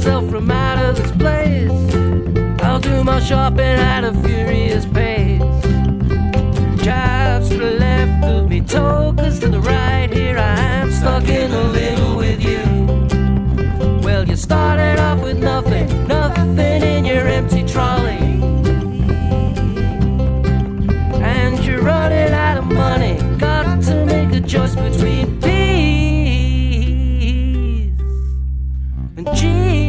myself from out of this place. I'll do my shopping at a furious pace. Jives to the left of me, tokens to the right. Here I am, stuck in a little with you. Well, you started off with nothing, nothing in your empty trolley, and you're running out of money. Got to make a choice between peace and cheese.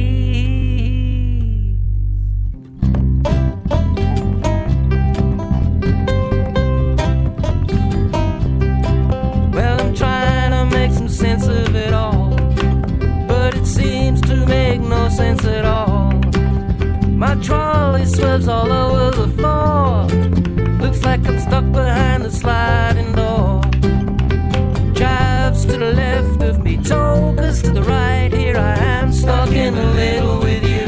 Well, I'm trying to make some sense of it all, but it seems to make no sense at all. My trolley swerves all over the floor. Looks like I'm stuck behind the sliding door. Jives to the left of me, tokens to the right. Here I am, stuck in a little with you.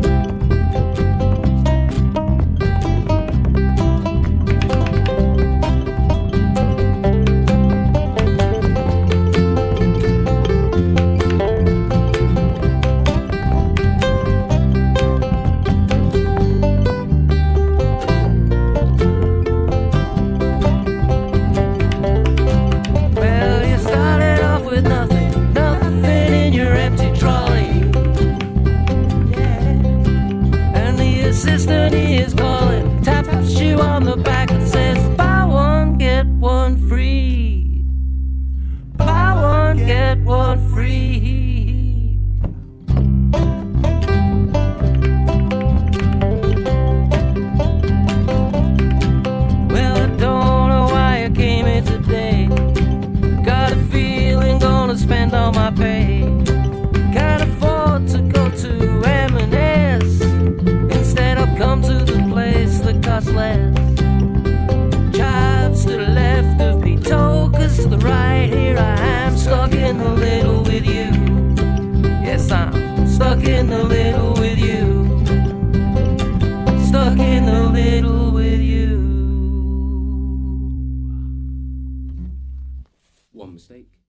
Assistant is calling, taps you on the back and says, buy one, get one free. Buy one, get one free. Well, I don't know why I came here today. Got a feeling gonna spend all my pay. Can't afford to go to M&S. Come to the place that costs less. Jives to the left of me, tokens to the right. Here I am, stuck in the little with you. Yes, I'm stuck in the little with you. Stuck in the little with you. One mistake.